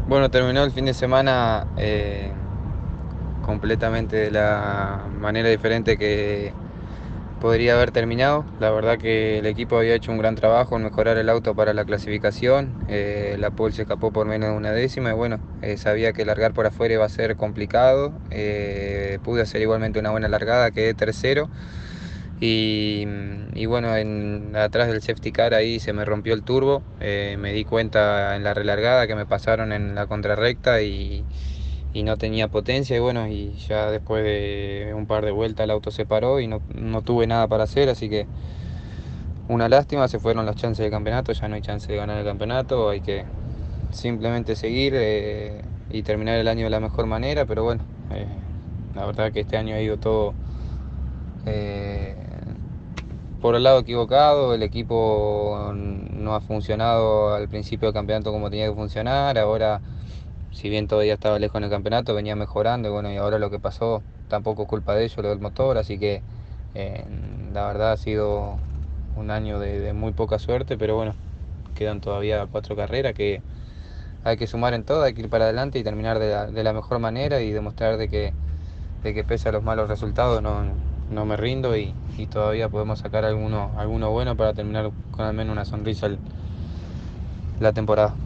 Bueno, terminó el fin de semana completamente de la manera diferente que podría haber terminado. La verdad que el equipo había hecho un gran trabajo en mejorar el auto para la clasificación. La pole se escapó por menos de una décima y bueno, sabía que largar por afuera iba a ser complicado. Pude hacer igualmente una buena largada, quedé tercero. Y bueno, atrás del safety car ahí se me rompió el turbo. Me di cuenta en la relargada que me pasaron en la contrarrecta y no tenía potencia. Y bueno, y ya después de un par de vueltas el auto se paró y no tuve nada para hacer. Así que una lástima, se fueron las chances de campeonato. Ya no hay chance de ganar el campeonato. Hay que simplemente seguir y terminar el año de la mejor manera. Pero bueno, eh, la verdad que este año ha ido todo. eh, por el lado equivocado, el equipo no ha funcionado al principio del campeonato como tenía que funcionar. Ahora, si bien todavía estaba lejos en el campeonato, venía mejorando. Y bueno, y ahora lo que pasó tampoco es culpa de ellos, lo del motor. Así que eh, la verdad ha sido un año de muy poca suerte, pero bueno, quedan todavía 4 carreras que hay que sumar en todo, hay que ir para adelante y terminar de la mejor manera y demostrar de que pese a los malos resultados no me rindo y todavía podemos sacar alguno bueno para terminar con al menos una sonrisa la temporada.